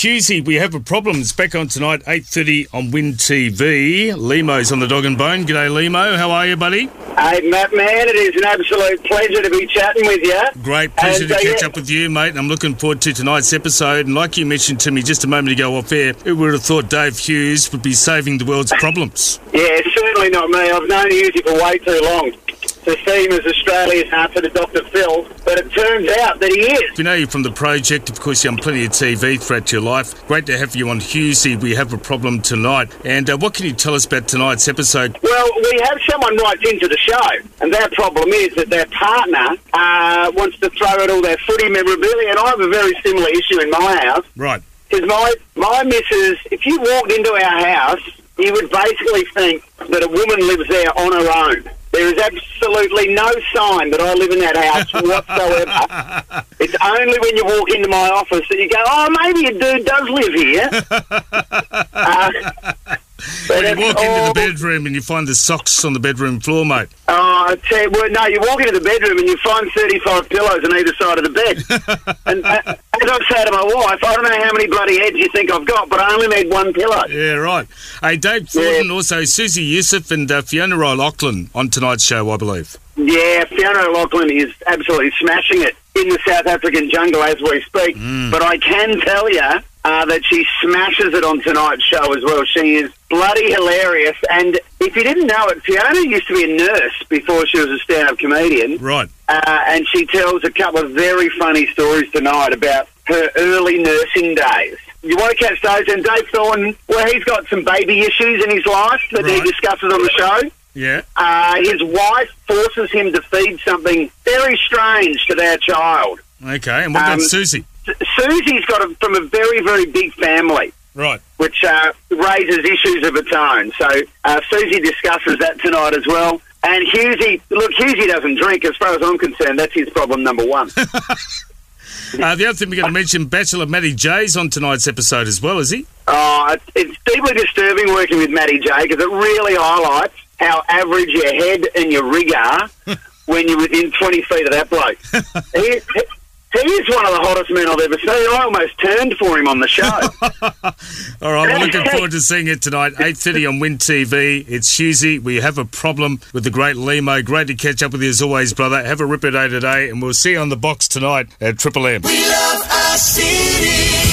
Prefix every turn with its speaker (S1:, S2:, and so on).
S1: Hughesy, we have a problem. It's back on tonight, 8:30 on Win TV. Lemo's on the dog and bone. G'day, Lemo. How are you, buddy?
S2: Hey, Matt, man, it is an absolute pleasure to be chatting with you.
S1: Great pleasure to catch up with you, mate, and I'm looking forward to tonight's episode. And like you mentioned to me just a moment ago off air, who would have thought Dave Hughes would be saving the world's problems?
S2: Yeah, certainly not me. I've known Hughes for way too long to see him as Australia's answer to Dr. Phil, but it turns out that he is.
S1: We know you from the project. Of course, you're on plenty of TV throughout your life. Great to have you on Hughesy. We have a problem tonight. And what can you tell us about tonight's episode?
S2: Well, we have someone writes into the show, and their problem is that their partner wants to throw out all their footy memorabilia, and I have a very similar issue in my house.
S1: Right.
S2: Because my missus, if you walked into our house, you would basically think that a woman lives there on her own. There is absolutely no sign that I live in that house whatsoever. It's only when you walk into my office that you go, oh, maybe a dude does live here.
S1: When you walk into the bedroom and you find the socks on the bedroom floor, mate.
S2: I tell you, well, no, you walk into the bedroom and you find 35 pillows on either side of the bed. And as I say to my wife, I don't know how many bloody heads you think I've got, but I only need one pillow.
S1: Yeah, right. Hey, Dave Thornton, also Susie Youssef and Fiona O'Loughlin on tonight's show, I believe.
S2: Yeah, Fiona O'Loughlin is absolutely smashing it in the South African jungle as we speak. But I can tell you that she smashes it on tonight's show as well. She is bloody hilarious. And if you didn't know it, Fiona used to be a nurse before she was a stand-up comedian.
S1: Right.
S2: And she tells a couple of very funny stories tonight about her early nursing days. You want to catch those? And Dave Thornton, well, he's got some baby issues in his life that he discusses on the show.
S1: Yeah.
S2: His wife forces him to feed something very strange to their child.
S1: Okay, and what about Susie?
S2: Susie's from a very, very big family.
S1: Right.
S2: Which raises issues of its own. So Susie discusses that tonight as well. And Hughesy doesn't drink. As far as I'm concerned, that's his problem number one.
S1: The other thing we're going to mention, Bachelor Matty J's on tonight's episode as well, is he?
S2: It's deeply disturbing working with Matty J because it really highlights how average your head and your rig are when you're within 20 feet of that bloke. He is one of the hottest men I've ever seen. I almost turned for him on the show.
S1: All right, we're looking forward to seeing it tonight, 8:30 on Win TV. It's Hughesy. We have a problem with the great Lemo. Great to catch up with you as always, brother. Have a ripper day today, and we'll see you on the box tonight at Triple M.
S3: We love our city.